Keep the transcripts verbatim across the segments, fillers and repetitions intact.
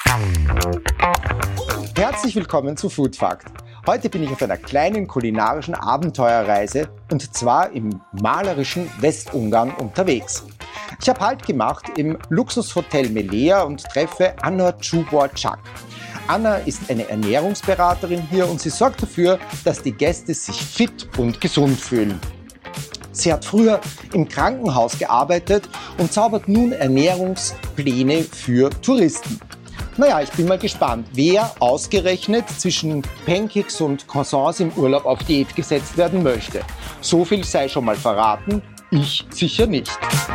Herzlich willkommen zu Food Fact. Heute bin ich auf einer kleinen kulinarischen Abenteuerreise und zwar im malerischen Westungarn unterwegs. Ich habe Halt gemacht im Luxushotel Melea und treffe Anna Czubor-Czak. Anna ist eine Ernährungsberaterin hier und sie sorgt dafür, dass die Gäste sich fit und gesund fühlen. Sie hat früher im Krankenhaus gearbeitet und zaubert nun Ernährungspläne für Touristen. Naja, ich bin mal gespannt, wer ausgerechnet zwischen Pancakes und Croissants im Urlaub auf Diät gesetzt werden möchte. So viel sei schon mal verraten, ich sicher nicht.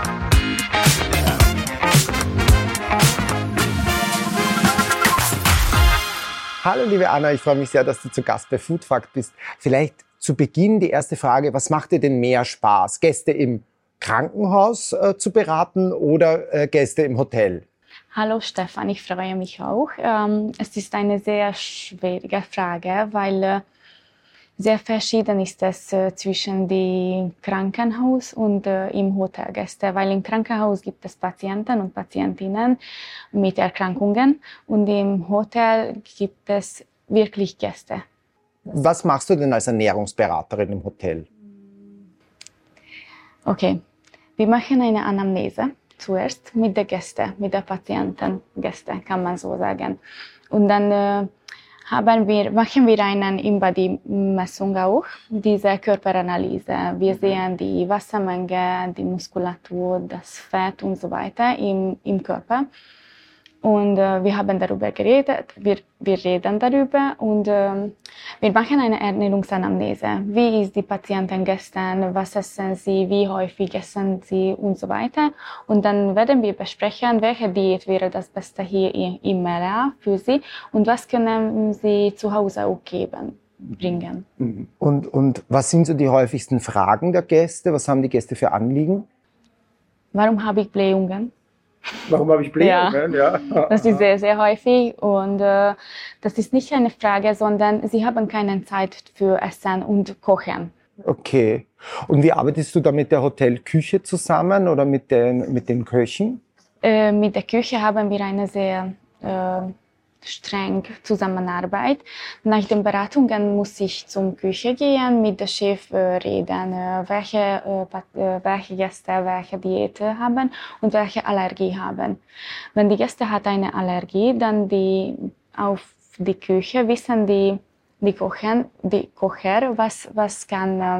Hallo liebe Anna, ich freue mich sehr, dass du zu Gast bei Food Fact bist. Vielleicht zu Beginn die erste Frage, was macht dir denn mehr Spaß? Gäste im Krankenhaus äh, zu beraten oder äh, Gäste im Hotel? Hallo Stefan, ich freue mich auch. Ähm, es ist eine sehr schwierige Frage, weil äh, sehr verschieden ist es äh, zwischen dem Krankenhaus und äh, im Hotelgäste, weil im Krankenhaus gibt es Patienten und Patientinnen mit Erkrankungen und im Hotel gibt es wirklich Gäste. Was machst du denn als Ernährungsberaterin im Hotel? Okay, wir machen eine Anamnese. Zuerst mit den Gästen, mit den Patienten, Gäste, kann man so sagen. Und dann äh, haben wir, machen wir eine In-Body-Messung auch, diese Körperanalyse. Wir sehen die Wassermenge, die Muskulatur, das Fett und so weiter im, im Körper. Und äh, wir haben darüber geredet, wir, wir reden darüber und äh, wir machen eine Ernährungsanamnese. Wie ist die Patienten gestern, was essen sie, wie häufig essen sie und so weiter. Und dann werden wir besprechen, welche Diät wäre das Beste hier im Melea für sie und was können sie zu Hause auch geben, bringen. Und, und was sind so die häufigsten Fragen der Gäste? Was haben die Gäste für Anliegen? Warum habe ich Blähungen? Warum habe ich Blähungen? Ja. Ja. Das ist sehr, sehr häufig und äh, das ist nicht eine Frage, sondern sie haben keine Zeit für Essen und Kochen. Okay. Und wie arbeitest du da mit der Hotelküche zusammen oder mit den, mit den Köchen? Äh, mit der Küche haben wir eine sehr äh, streng Zusammenarbeit. Nach den Beratungen muss ich zum Küche gehen, mit dem Chef äh, reden, äh, welche, äh, welche Gäste welche Diät haben und welche Allergie haben. Wenn die Gäste hat eine Allergie, dann die auf die Küche wissen die, die, Kochen, die Kocher, was, was kann äh,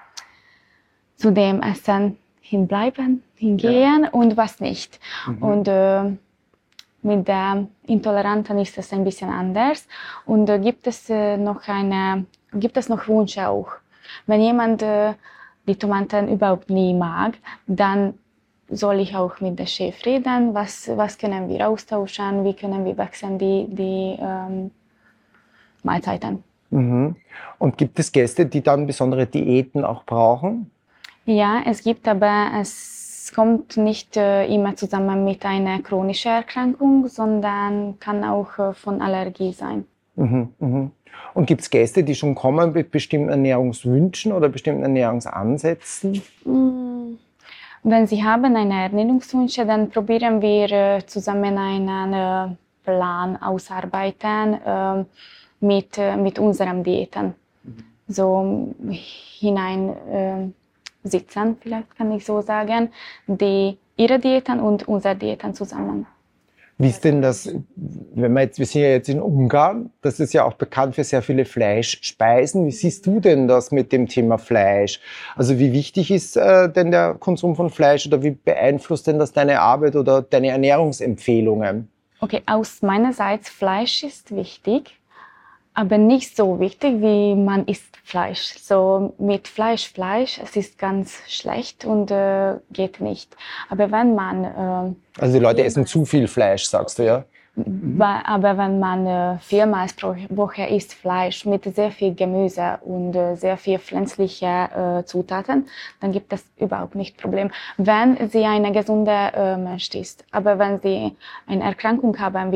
zu dem Essen hinbleiben, hingehen ja. Und was nicht. Mhm. Und äh, mit der Intoleranten ist es ein bisschen anders und äh, gibt es äh, noch eine, gibt es noch Wünsche auch. Wenn jemand äh, die Tomaten überhaupt nie mag, dann soll ich auch mit dem Chef reden, was, was können wir austauschen, wie können wir wechseln die, die ähm, Mahlzeiten. Mhm. Und gibt es Gäste, die dann besondere Diäten auch brauchen? Ja, es gibt, aber es Es kommt nicht äh, immer zusammen mit einer chronischen Erkrankung, sondern kann auch äh, von Allergie sein. Mhm, mhm. Und gibt es Gäste, die schon kommen mit bestimmten Ernährungswünschen oder bestimmten Ernährungsansätzen? Mm. Wenn sie haben eine Ernährungswünsche, dann probieren wir äh, zusammen einen äh, Plan ausarbeiten äh, mit, äh, mit unseren Diäten. Mhm. So hinein äh, sitzen, vielleicht kann ich so sagen, die ihre Diäten und unsere Diäten zusammen. Wie ist denn das, wenn wir jetzt, wir sind ja jetzt in Ungarn, das ist ja auch bekannt für sehr viele Fleischspeisen. Wie siehst du denn das mit dem Thema Fleisch? Also wie wichtig ist äh, denn der Konsum von Fleisch oder wie beeinflusst denn das deine Arbeit oder deine Ernährungsempfehlungen? Okay, aus meiner Seite, Fleisch ist wichtig, aber nicht so wichtig, wie man isst Fleisch. So mit Fleisch, Fleisch, es ist ganz schlecht und äh, geht nicht. Aber wenn man... Äh, also die Leute essen zu viel Fleisch, sagst du, ja? Mhm. Aber wenn man äh, viermal pro Woche isst Fleisch mit sehr viel Gemüse und äh, sehr viel pflanzliche äh, Zutaten, dann gibt es überhaupt nicht Problem, wenn sie eine gesunde äh, Mensch ist. Aber wenn sie eine Erkrankung haben wie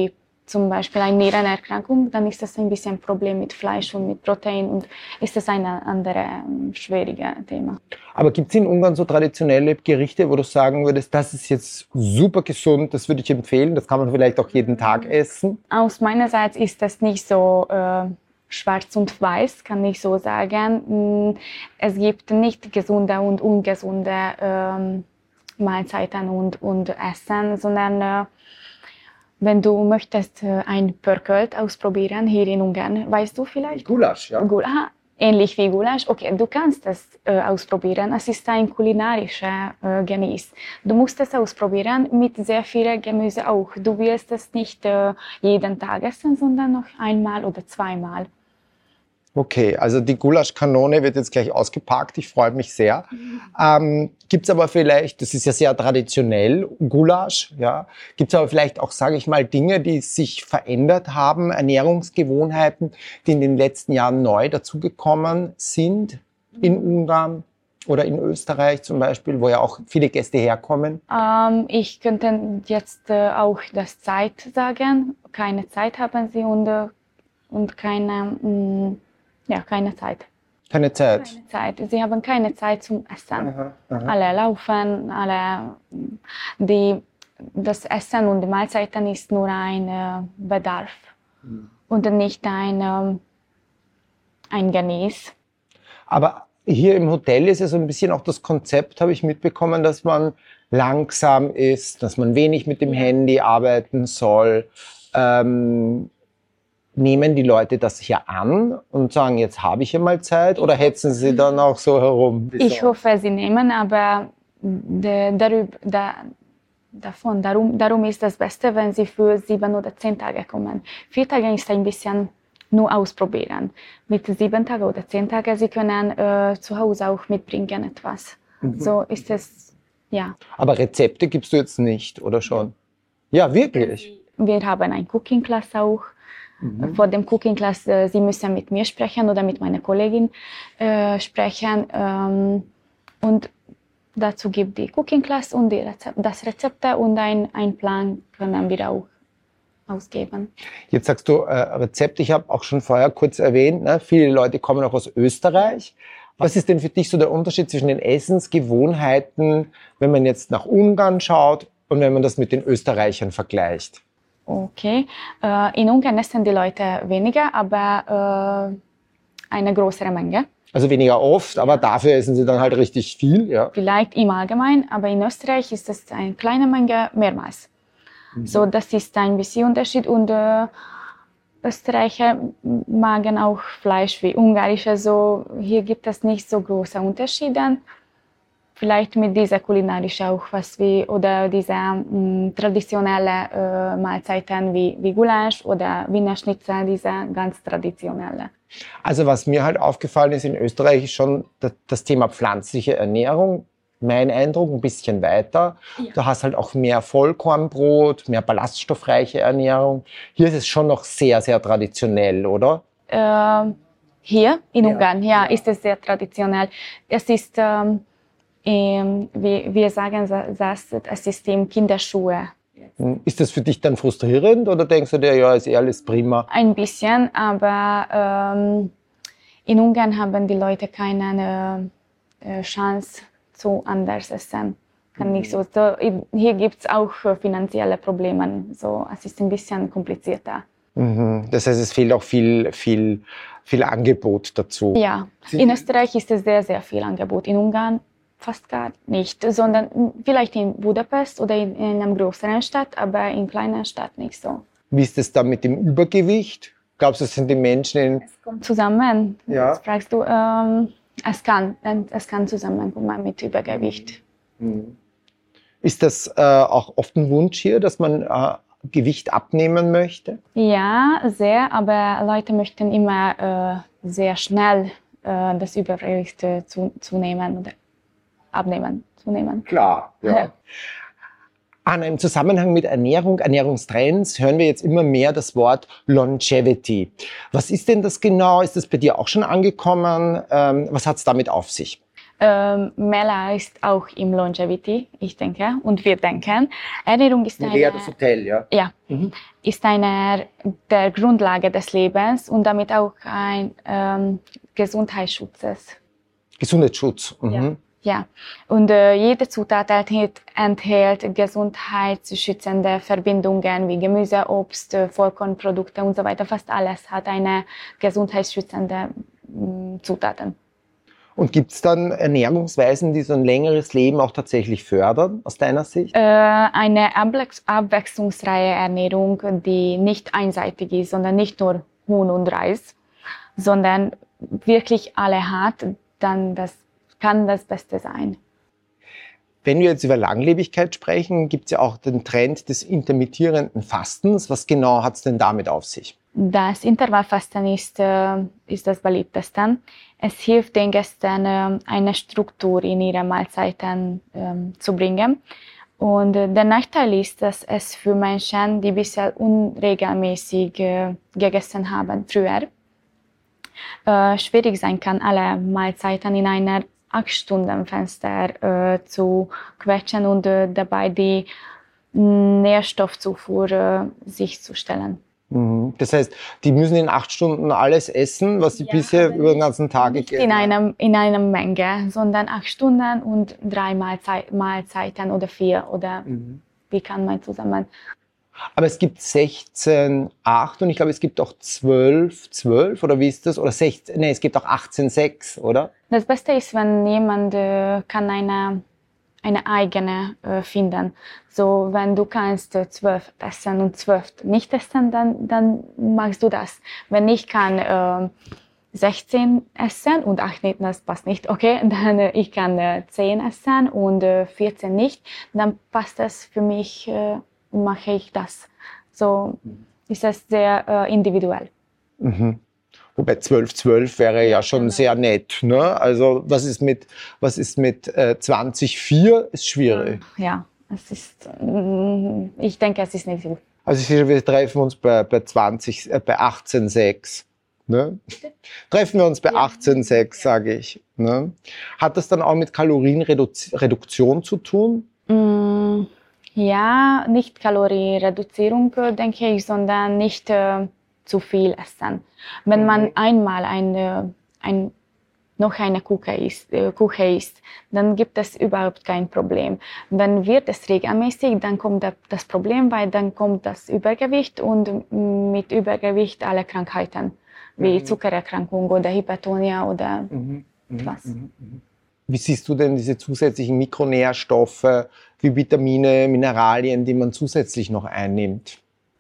zum Beispiel eine Nierenerkrankung, dann ist das ein bisschen ein Problem mit Fleisch und mit Protein und ist das ein anderes schwieriges Thema. Aber gibt es in Ungarn so traditionelle Gerichte, wo du sagen würdest, das ist jetzt super gesund, das würde ich empfehlen, das kann man vielleicht auch jeden Tag essen? Aus meiner Seite ist das nicht so äh, schwarz und weiß, kann ich so sagen. Es gibt nicht gesunde und ungesunde ähm, Mahlzeiten und, und Essen, sondern äh, wenn du möchtest äh, ein Pörkölt ausprobieren hier in Ungarn, weißt du vielleicht? Gulasch, ja. Gul Aha, ähnlich wie Gulasch. Okay, du kannst es äh, ausprobieren. Es ist ein kulinarischer äh, Genuss. Du musst es ausprobieren mit sehr viel Gemüse auch. Du willst es nicht äh, jeden Tag essen, sondern noch einmal oder zweimal. Okay, also die Gulaschkanone wird jetzt gleich ausgepackt. Ich freue mich sehr. Mhm. Ähm, gibt es aber vielleicht, das ist ja sehr traditionell, Gulasch, ja. Gibt es aber vielleicht auch, sage ich mal, Dinge, die sich verändert haben, Ernährungsgewohnheiten, die in den letzten Jahren neu dazugekommen sind in Ungarn oder in Österreich zum Beispiel, wo ja auch viele Gäste herkommen? Ähm, ich könnte jetzt äh, auch das Zeit sagen. Keine Zeit haben sie und, äh, und keine... Mh, Ja, keine Zeit. Keine Zeit? Keine Zeit. Sie haben keine Zeit zum Essen. Aha, aha. Alle laufen, alle, die, das Essen und die Mahlzeiten ist nur ein äh, Bedarf mhm. und nicht ein, äh, ein Genuss. Aber hier im Hotel ist ja so ein bisschen auch das Konzept, habe ich mitbekommen, dass man langsam ist, dass man wenig mit dem Handy arbeiten soll. Ähm, Nehmen die Leute das hier an und sagen, jetzt habe ich ja mal Zeit, oder hetzen sie dann auch so herum? Ich hoffe, sie nehmen, aber de, darüber, da, davon, darum, darum ist das Beste, wenn sie für sieben oder zehn Tage kommen. Vier Tage ist ein bisschen nur ausprobieren. Mit sieben Tagen oder zehn Tagen, sie können äh, zu Hause auch mitbringen etwas. Mhm. So ist es, ja. Aber Rezepte gibst du jetzt nicht, oder schon? Ja, wirklich? Wir haben ein Cooking Class auch. Mhm. Vor dem Cooking Class, äh, Sie müssen mit mir sprechen oder mit meiner Kollegin äh, sprechen. Ähm, und dazu gibt die Cooking Class und die Rezep das Rezepte und ein, ein Plan können wir auch ausgeben. Jetzt sagst du äh, Rezept, ich habe auch schon vorher kurz erwähnt, ne? Viele Leute kommen auch aus Österreich. Was ist denn für dich so der Unterschied zwischen den Essensgewohnheiten, wenn man jetzt nach Ungarn schaut und wenn man das mit den Österreichern vergleicht? Okay, äh, in Ungarn essen die Leute weniger, aber äh, eine größere Menge. Also weniger oft, aber dafür essen sie dann halt richtig viel, ja? Vielleicht im Allgemeinen, aber in Österreich ist es eine kleine Menge mehrmals. Mhm. So, das ist ein bisschen Unterschied und äh, Österreicher mögen auch Fleisch wie Ungarische, so hier gibt es nicht so große Unterschiede. Vielleicht mit dieser kulinarischen auch was wie, oder diese mh, traditionelle äh, Mahlzeiten wie, wie Gulasch oder Wiener Schnitzel, diese ganz traditionelle. Also was mir halt aufgefallen ist in Österreich ist schon das, das Thema pflanzliche Ernährung. Mein Eindruck ein bisschen weiter. Ja. Du hast halt auch mehr Vollkornbrot, mehr ballaststoffreiche Ernährung. Hier ist es schon noch sehr, sehr traditionell, oder? Äh, hier in ja. Ungarn, ja, ja, ist es sehr traditionell. Es ist... Ähm, Wie wir sagen, das, es ist in Kinderschuhe. Ist das für dich dann frustrierend oder denkst du dir, ja, ist eh alles prima? Ein bisschen, aber ähm, in Ungarn haben die Leute keine äh, Chance zu anders essen. Kann nicht so. So, hier gibt es auch finanzielle Probleme. So, es ist ein bisschen komplizierter. Mhm. Das heißt, es fehlt auch viel, viel, viel Angebot dazu. Ja, in Österreich ist es sehr, sehr viel Angebot. In Ungarn fast gar nicht, sondern vielleicht in Budapest oder in, in einer größeren Stadt, aber in kleinen Stadt nicht so. Wie ist es da mit dem Übergewicht? Glaubst du, es sind die Menschen in... Es kommt zusammen, ja. Das fragst du. Ähm, es, kann, es kann zusammenkommen mit Übergewicht. Mhm. Ist das äh, auch oft ein Wunsch hier, dass man äh, Gewicht abnehmen möchte? Ja, sehr, aber Leute möchten immer äh, sehr schnell äh, das Übergewicht äh, zu, zunehmen oder abnehmen, zunehmen. Klar, ja. ja. Anna, im Zusammenhang mit Ernährung, Ernährungstrends hören wir jetzt immer mehr das Wort Longevity. Was ist denn das genau? Ist das bei dir auch schon angekommen? Ähm, was hat es damit auf sich? Ähm, Mela ist auch im Longevity, ich denke, und wir denken. Ernährung ist eine, Lea, das Hotel, ja? Ja, Mhm. ist eine der Grundlage des Lebens und damit auch ein ähm, Gesundheitsschutzes. Gesundheitsschutz. Mhm. Ja. Ja, und äh, jede Zutat enthält, enthält gesundheitsschützende Verbindungen wie Gemüse, Obst, äh, Vollkornprodukte und so weiter. Fast alles hat eine gesundheitsschützende mh, Zutaten. Und gibt es dann Ernährungsweisen, die so ein längeres Leben auch tatsächlich fördern, aus deiner Sicht? Äh, eine abwechs abwechslungsreiche Ernährung, die nicht einseitig ist, sondern nicht nur Huhn und Reis, sondern wirklich alle hat, dann das kann das Beste sein. Wenn wir jetzt über Langlebigkeit sprechen, gibt es ja auch den Trend des intermittierenden Fastens. Was genau hat es denn damit auf sich? Das Intervallfasten ist, äh, ist das beliebteste. Es hilft den Gästen, äh, eine Struktur in ihre Mahlzeiten äh, zu bringen. Und äh, der Nachteil ist, dass es für Menschen, die bisher unregelmäßig äh, gegessen haben, früher, äh, schwierig sein kann, alle Mahlzeiten in einer acht Stunden Fenster äh, zu quetschen und äh, dabei die Nährstoffzufuhr äh, sicherzustellen. Mhm. Das heißt, die müssen in acht Stunden alles essen, was sie Ja, bisher über den ganzen Tag nicht gegessen in haben. einem in einer Menge, sondern acht Stunden und drei Mahlzeit, Mahlzeiten oder vier oder Mhm. wie kann man zusammen? Aber es gibt sechzehn, acht und ich glaube, es gibt auch zwölf, zwölf oder wie ist das? Oder sechzehn, nee, es gibt auch achtzehn, sechs, oder? Das Beste ist, wenn jemand äh, kann eine eine eigene äh, finden. So, wenn du kannst äh, zwölf essen und zwölf nicht essen, dann, dann machst du das. Wenn ich kann äh, sechzehn essen und acht nicht, das passt nicht, okay, dann äh, ich kann äh, zehn essen und äh, vierzehn nicht, dann passt das für mich äh, und mache ich das. So ist es sehr äh, individuell. Mhm. Wobei zwölf, zwölf wäre ja schon genau. sehr nett. Ne? Also was ist mit, was ist mit äh, zwanzig Komma vier? Ist schwierig. Ja, es ist, mm, ich denke, es ist nicht so. Also ich, wir treffen uns bei, bei, zwanzig, äh, bei achtzehn Komma sechs. Ne? Treffen wir uns bei achtzehn Komma sechs, sage ich. Ne? Hat das dann auch mit Kalorienreduktion zu tun? Mm, ja, nicht Kalorienreduzierung, äh, denke ich, sondern nicht äh, zu viel essen. Wenn man einmal eine, ein, noch eine Kuche isst, äh, Kuche isst, dann gibt es überhaupt kein Problem. Wenn wird es regelmäßig, dann kommt das Problem, weil dann kommt das Übergewicht und mit Übergewicht alle Krankheiten, wie Mhm. Zuckererkrankung oder Hypertonia oder Mhm. Mhm. was. Mhm. Wie siehst du denn diese zusätzlichen Mikronährstoffe wie Vitamine, Mineralien, die man zusätzlich noch einnimmt?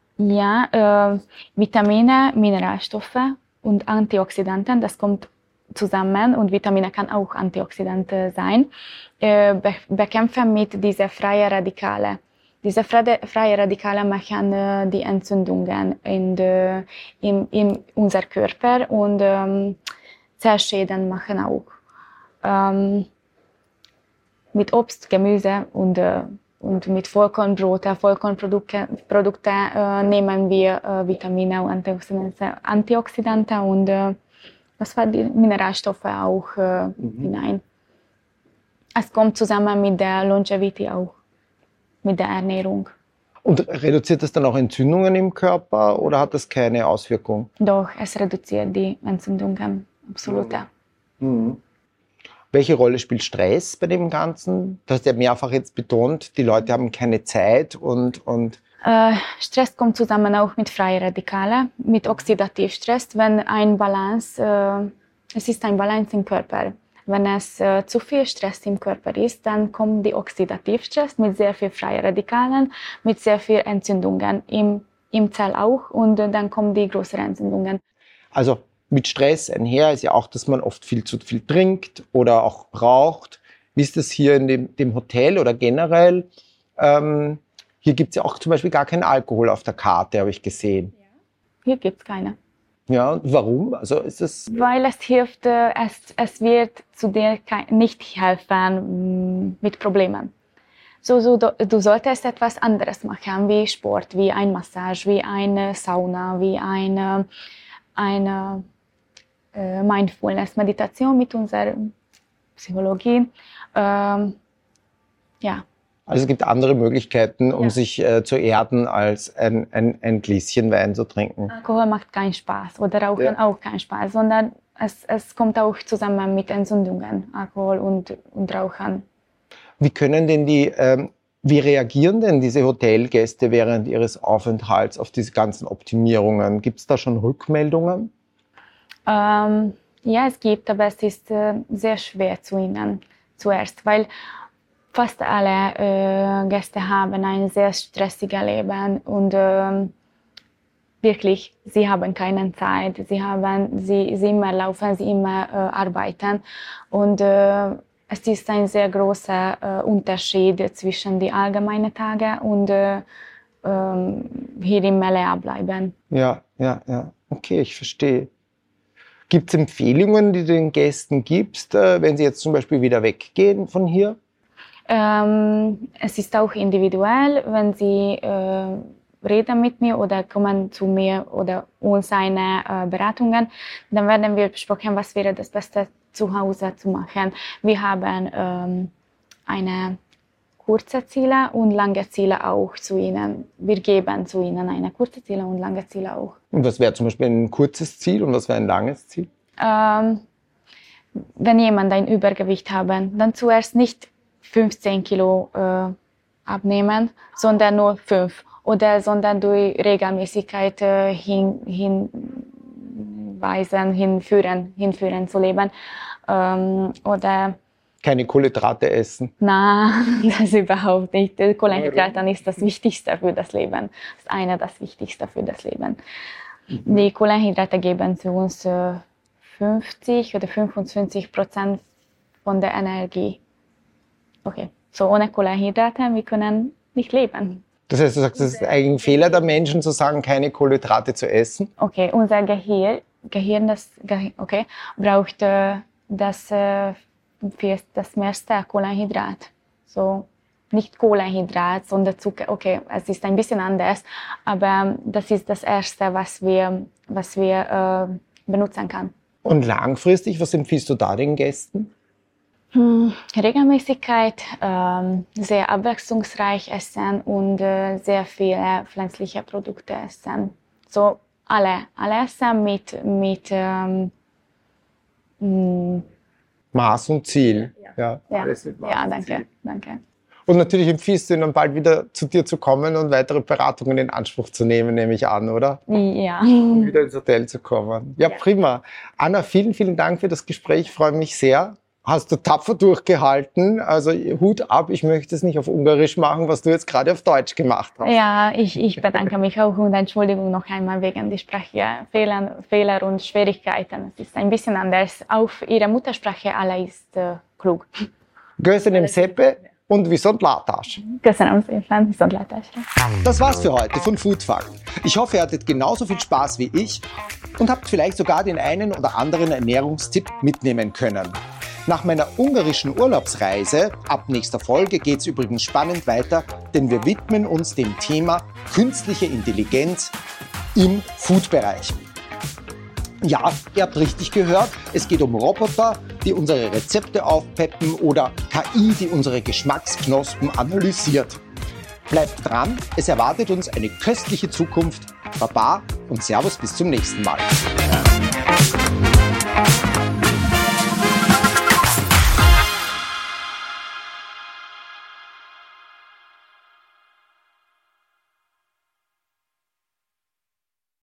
Ja, äh, Vitamine, Mineralstoffe und Antioxidantien, das kommt zusammen und Vitamine kann auch Antioxidant sein, äh, be bekämpfen mit diese freien Radikale. Diese freie Radikale machen äh, die Entzündungen in, de, in, in unser Körper und ähm, Zellschäden machen auch. Ähm, mit Obst, Gemüse und, äh, und mit Vollkornbrote, Vollkornprodukte Produkte, äh, nehmen wir äh, Vitamine und Antioxidantien, Antioxidantien und äh, was war die Mineralstoffe auch äh, Mhm. hinein. Es kommt zusammen mit der Longevity auch, mit der Ernährung. Und reduziert das dann auch Entzündungen im Körper oder hat das keine Auswirkung? Doch, es reduziert die Entzündungen, absolut. Ja. Mhm. Welche Rolle spielt Stress bei dem Ganzen? Du hast ja mehrfach jetzt betont, die Leute haben keine Zeit und, und Äh, Stress kommt zusammen auch mit freien Radikalen, mit Oxidativstress, wenn ein Balance, äh, es ist ein Balance im Körper. Wenn es äh, zu viel Stress im Körper ist, dann kommt die Oxidativstress mit sehr viel freien Radikalen, mit sehr viel Entzündungen im, im Zell auch und äh, dann kommen die größeren Entzündungen. Also mit Stress einher ist ja auch, dass man oft viel zu viel trinkt oder auch braucht. Wie ist das hier in dem, dem Hotel oder generell? Ähm, hier gibt es ja auch zum Beispiel gar keinen Alkohol auf der Karte, habe ich gesehen. Hier gibt es keine. Ja, und warum? Also ist das Weil es hilft, äh, es, es wird zu dir kein, nicht helfen mh, mit Problemen. So, so, du, du solltest etwas anderes machen, wie Sport, wie ein Massage, wie eine Sauna, wie eine, eine äh, Mindfulness-Meditation mit unserer Psychologie. Ähm, ja. Also es gibt andere Möglichkeiten, um Ja. sich äh, zu erden, als ein, ein, ein Gläschen Wein zu trinken. Alkohol macht keinen Spaß oder Rauchen Ja. auch keinen Spaß, sondern es, es kommt auch zusammen mit Entzündungen, Alkohol und, und Rauchen. Wie können denn die, ähm, wie reagieren denn diese Hotelgäste während ihres Aufenthalts auf diese ganzen Optimierungen? Gibt es da schon Rückmeldungen? Ähm, ja, es gibt, aber es ist äh, sehr schwer zu ihnen zuerst, weil fast alle äh, Gäste haben ein sehr stressiges Leben und ähm, wirklich, sie haben keine Zeit, sie, haben, sie, sie immer laufen, sie immer äh, arbeiten und äh, es ist ein sehr großer äh, Unterschied zwischen den allgemeinen Tagen und äh, ähm, hier im Malea bleiben. Ja, ja, ja. Okay, ich verstehe. Gibt es Empfehlungen, die du den Gästen gibst, äh, wenn sie jetzt zum Beispiel wieder weggehen von hier? Ähm, es ist auch individuell, wenn sie äh, reden mit mir oder kommen zu mir oder uns eine äh, Beratungen, dann werden wir besprechen, was wäre das Beste zu Hause zu machen. Wir haben ähm, eine kurze Ziele und lange Ziele auch zu ihnen. Wir geben zu ihnen eine kurze Ziele und lange Ziele auch. Und was wäre zum Beispiel ein kurzes Ziel und was wäre ein langes Ziel? Ähm, wenn jemand ein Übergewicht hat, dann zuerst nicht fünfzehn Kilo äh, abnehmen, sondern nur fünf. Oder sondern durch Regelmäßigkeit äh, hin, hinweisen, hinführen, hinführen zu leben. Ähm, oder Keine Kohlenhydrate essen. nein, das überhaupt nicht. Kohlenhydrate ist das Wichtigste für das Leben. Das ist eine das Wichtigste für das Leben. Mhm. Die Kohlenhydrate geben zu uns äh, fünfzig oder fünfundfünfzig Prozent von der Energie. Okay, so ohne Kohlenhydrate, wir können nicht leben. Das heißt, du sagst, es ist eigentlich ein Fehler der Menschen, zu sagen, keine Kohlenhydrate zu essen? Okay, unser Gehirn, Gehirn das, okay, braucht äh, das, äh, für das meiste Kohlenhydrat. So, nicht Kohlenhydrat, sondern Zucker. Okay, es ist ein bisschen anders, aber das ist das Erste, was wir, was wir äh, benutzen können. Und langfristig, was empfiehlst du da den Gästen? Hm, Regelmäßigkeit, ähm, sehr abwechslungsreich essen und äh, sehr viele pflanzliche Produkte essen. So alle, alle essen mit, mit ähm, mh, Maß und Ziel. Ja, Ja, ja, alles mit Maß ja und danke, Ziel. danke. Und natürlich empfiehlst du ihnen bald wieder zu dir zu kommen und weitere Beratungen in Anspruch zu nehmen, nehme ich an, oder? Ja. Um wieder ins Hotel zu kommen. Ja, Ja. prima. Anna, vielen, vielen Dank für das Gespräch. Ich freue mich sehr. Hast du tapfer durchgehalten. Also Hut ab, ich möchte es nicht auf Ungarisch machen, was du jetzt gerade auf Deutsch gemacht hast. Ja, ich, ich bedanke mich auch und Entschuldigung noch einmal wegen der Sprachfehler Fehler und Schwierigkeiten. Es ist ein bisschen anders. Auf ihrer Muttersprache alle ist äh, klug. Köszönöm szépen und viszont látásra. Köszönöm szépen, viszontlátásra. Das war's für heute von Food Fact. Ich hoffe, ihr hattet genauso viel Spaß wie ich und habt vielleicht sogar den einen oder anderen Ernährungstipp mitnehmen können. Nach meiner ungarischen Urlaubsreise, ab nächster Folge geht's übrigens spannend weiter, denn wir widmen uns dem Thema künstliche Intelligenz im Food-Bereich. Ja, ihr habt richtig gehört, es geht um Roboter, die unsere Rezepte aufpeppen oder K I, die unsere Geschmacksknospen analysiert. Bleibt dran, es erwartet uns eine köstliche Zukunft. Baba und Servus bis zum nächsten Mal.